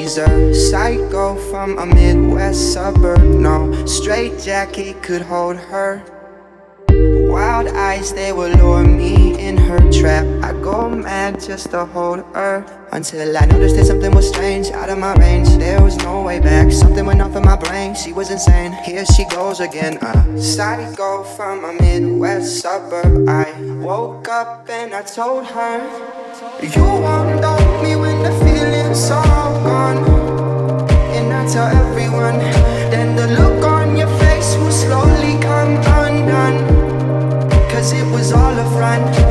She's a psycho from a Midwest suburb. No straight jacket could hold her. Wild eyes, they will lure me in her trap. I go mad just to hold her, until I noticed that something was strange, out of my range. There was no way back, something went off in my brain. She was insane, here she goes again. Psycho from a Midwest suburb. I woke up and I told her, you won't love me when the feeling's all gone. And I tell everyone, then the look on your face will slowly come undone. 'Cause it was all a front.